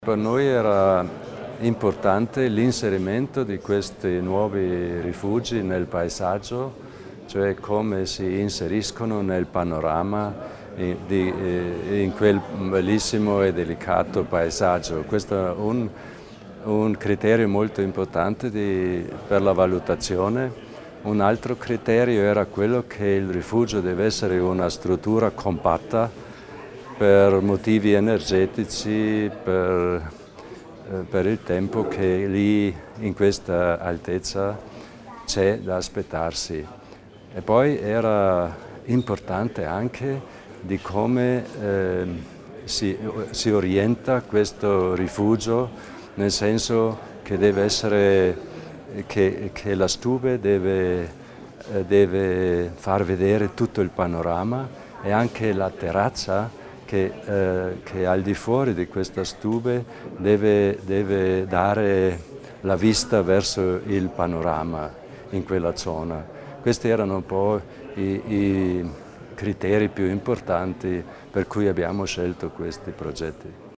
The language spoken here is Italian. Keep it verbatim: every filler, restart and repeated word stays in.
Per noi era importante l'inserimento di questi nuovi rifugi nel paesaggio, cioè come si inseriscono nel panorama in quel bellissimo e delicato paesaggio. Questo è un, un criterio molto importante di, per la valutazione. Un altro criterio era quello che il rifugio deve essere una struttura compatta per motivi energetici, per, eh, per il tempo che lì in questa altezza c'è da aspettarsi. E poi era importante anche di come eh, si, si orienta questo rifugio, nel senso che deve essere, che, che la stube deve, eh, deve far vedere tutto il panorama e anche la terrazza Che, eh, che al di fuori di questa stube deve, deve dare la vista verso il panorama in quella zona. Questi erano un po' i, i criteri più importanti per cui abbiamo scelto questi progetti.